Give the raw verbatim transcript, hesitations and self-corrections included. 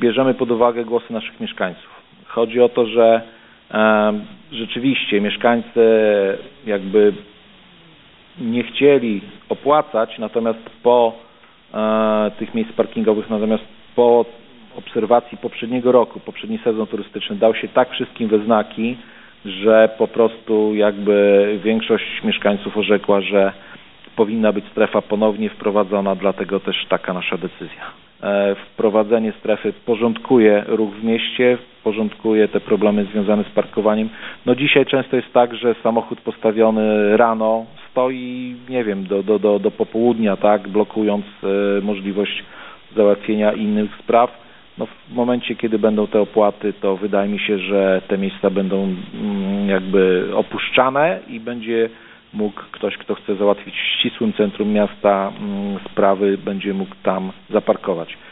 bierzemy pod uwagę głosy naszych mieszkańców. Chodzi o to, że e, rzeczywiście mieszkańcy jakby nie chcieli opłacać, natomiast po e, tych miejsc parkingowych, natomiast po obserwacji poprzedniego roku, poprzedni sezon turystyczny dał się tak wszystkim we znaki, że po prostu jakby większość mieszkańców orzekła, że powinna być strefa ponownie wprowadzona, dlatego też taka nasza decyzja. E, wprowadzenie strefy porządkuje ruch w mieście, porządkuje te problemy związane z parkowaniem. No dzisiaj często jest tak, że samochód postawiony rano stoi, nie wiem, do, do, do, do popołudnia, tak, blokując e, możliwość załatwienia innych spraw. No w momencie, kiedy będą te opłaty, to wydaje mi się, że te miejsca będą mm, jakby opuszczane i będzie mógł ktoś, kto chce załatwić w ścisłym centrum miasta mm, sprawy, będzie mógł tam zaparkować.